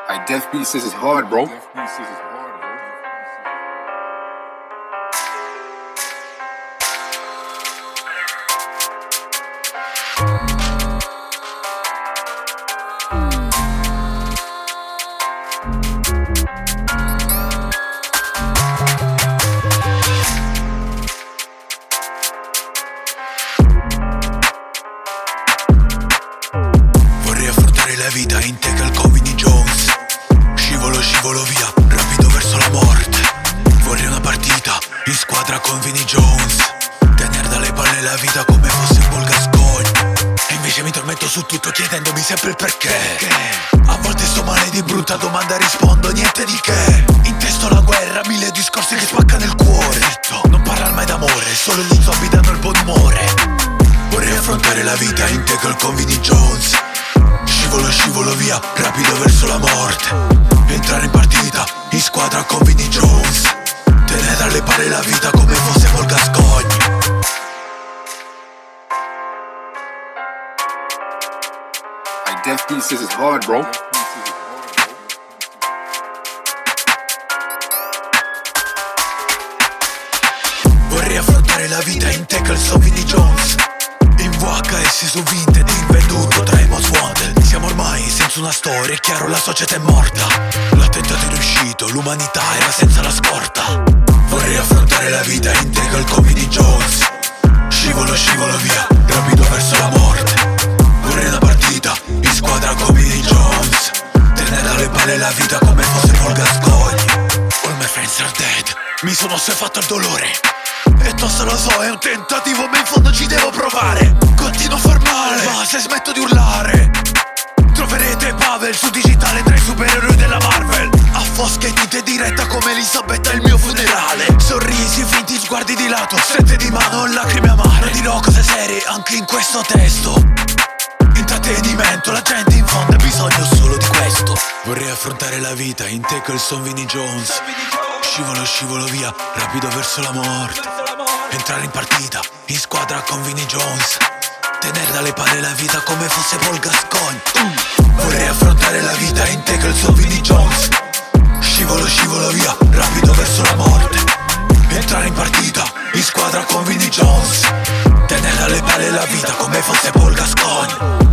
Like Death Beat says, it's hard, bro. Vorrei affrontare la vita in te calco Vinnie Jones. Scivolo via, rapido verso la morte. Vorrei una partita in squadra con Vinnie Jones. Tenere dalle palle la vita come fosse un Paul Gascoigne. E invece mi tormento su tutto chiedendomi sempre il perché. A volte sto male di brutta domanda rispondo niente di che. In testo la guerra, mille discorsi che spaccano il cuore. Non parlar mai d'amore, solo gli zombie danno il buon umore. Vorrei affrontare la vita in tackle con Vinnie Jones. Scivolo via, rapido verso la morte. Entrare in partita, in squadra con Vinnie Jones. Tenere dalle palle la vita come fosse Paul Gascoigne. Like Death Beat says, it's hard, bro. Vorrei affrontare la vita in tackle su Vinnie Jones. In VHS su Vinted, invenduto tra i most wanted. Siamo ormai senza una storia, è chiaro la società è morta. L'attentato è riuscito, l'umanità era senza la scorta. Vorrei affrontare la vita in tackle con Vinnie Jones. Scivolo via, rapido verso la morte. Vorrei una partita in squadra con Vinnie Jones. Tenere dalle palle la vita come fosse Paul Gascoigne. All my friends are dead, mi sono assuefatto al dolore. E tosto lo so, è un tentativo ma in fondo ci devo provare. Continuo a far male, ma se smetto di urlare troverete Pavel su digitale tra i supereroi della Marvel. A fosche dite diretta come Elisabetta al mio funerale. Sorrisi finti, sguardi di lato, sette di mano, lacrime amare. Non dirò cose serie anche in questo testo. Intrattenimento, la gente in fondo ha bisogno solo di questo. Vorrei affrontare la vita in tackle son Vinnie Jones. Scivolo via, rapido verso la morte. Entrare in partita, in squadra con Vinnie Jones. Tenere dalle palle la vita come fosse Paul Gascoigne. Vorrei affrontare la vita in tackle su Vinnie Jones. Scivolo via, rapido verso la morte. Entrare in partita, in squadra con Vinnie Jones. Tenere dalle palle la vita come fosse Paul Gascoigne.